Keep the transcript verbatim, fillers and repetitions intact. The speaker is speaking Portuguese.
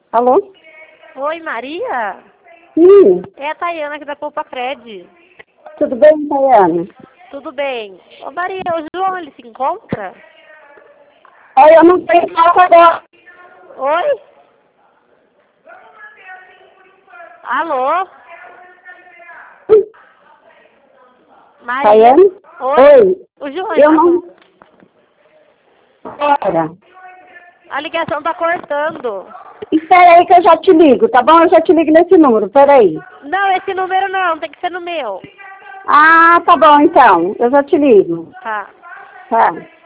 Alô? Oi, Maria? Sim. É a Tayana aqui da Poupa Cred. Tudo bem, Tayana? Tudo bem. Ô, Maria, o João, ele se encontra? Olha, eu não tenho falta agora. Oi? Alô? Maria? Tayana? Oi? Oi. O João, Eu tá não... com- Espera. a ligação tá cortando. Espera aí que eu já te ligo, tá bom? Eu já te ligo nesse número, espera aí. Não, esse número não, tem que ser no meu. Ah, tá bom então. Eu já te ligo. Tá. Tá.